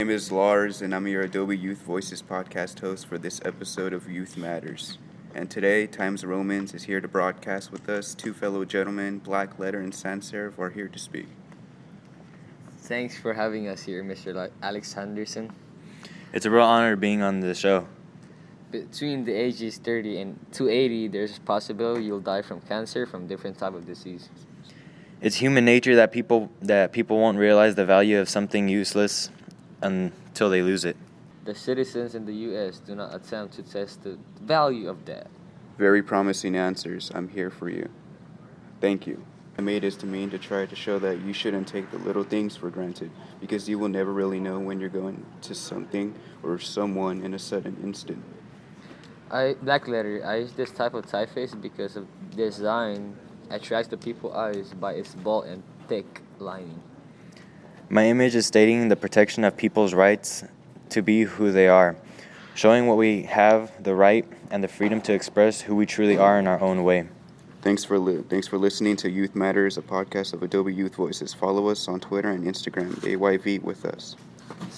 My name is Lars, and I'm your Adobe Youth Voices podcast host for this episode of Youth Matters. And today, Times Romans is here to broadcast with us. Two fellow gentlemen, Black Letter and Sans Serif, are here to speak. Thanks for having us here, Mr. Alex Henderson. It's a real honor being on the show. Between the ages 30 and 280, there's a possibility you'll die from cancer, from different type of disease. It's human nature that people won't realize the value of something useless until they lose it. The citizens in the U.S. do not attempt to test the value of that. Very promising answers. I'm here for you. Thank you. I made this to mean to try to show that you shouldn't take the little things for granted, because you will never really know when you're going to something or someone in a sudden instant. Black Letter, I use this type of typeface because of design attracts the people's eyes by its bold and thick lining. My image is stating the protection of people's rights to be who they are, showing what we have, the right and the freedom to express who we truly are in our own way. Thanks for listening to Youth Matters, a podcast of Adobe Youth Voices. Follow us on Twitter and Instagram, AYV with us.